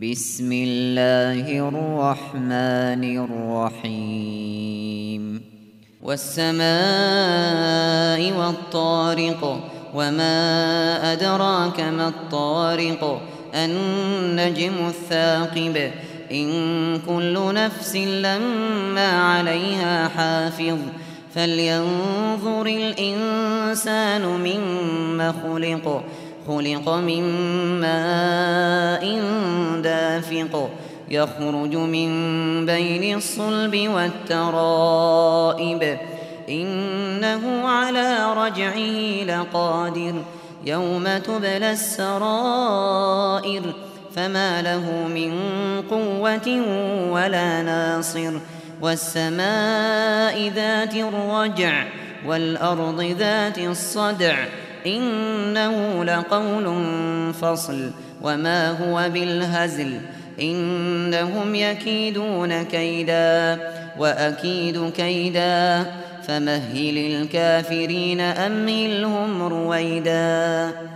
بسم الله الرحمن الرحيم والسماء والطارق وما أدراك ما الطارق النجم الثاقب إن كل نفس لما عليها حافظ فلينظر الإنسان مما خلق من ماء دافق يخرج من بين الصلب والترائب إنه على رجعه لقادر يوم تبلى السرائر فما له من قوة ولا ناصر والسماء ذات الرجع والأرض ذات الصدع إنه لقول فصل وما هو بالهزل إنهم يكيدون كيدا وأكيد كيدا فمهل الكافرين أمهلهم رويدا